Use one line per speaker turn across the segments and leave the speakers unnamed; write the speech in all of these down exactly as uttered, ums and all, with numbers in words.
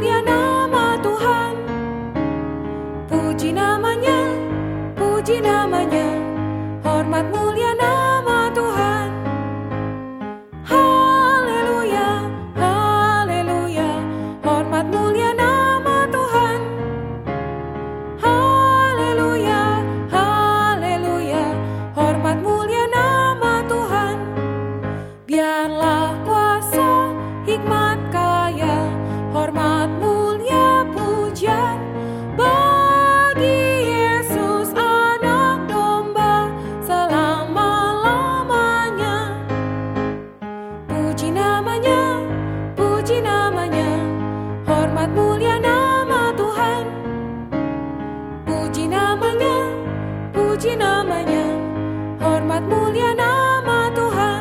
mulia nama Tuhan. Puji namanya, puji namanya, hormat mulia nama Tuhan. Haleluya, haleluya, hormat mulia nama Tuhan. Haleluya, haleluya, hormat mulia nama Tuhan. Biarlah kuasa, hikmat, kaya, hormat mulia, pujian bagi Yesus anak domba selama-lamanya. Puji namanya, puji namanya, hormat mulia nama Tuhan. Puji namanya, puji namanya, hormat mulia nama Tuhan.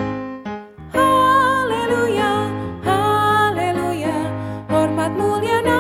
Haleluya, haleluya, hormat mulia nama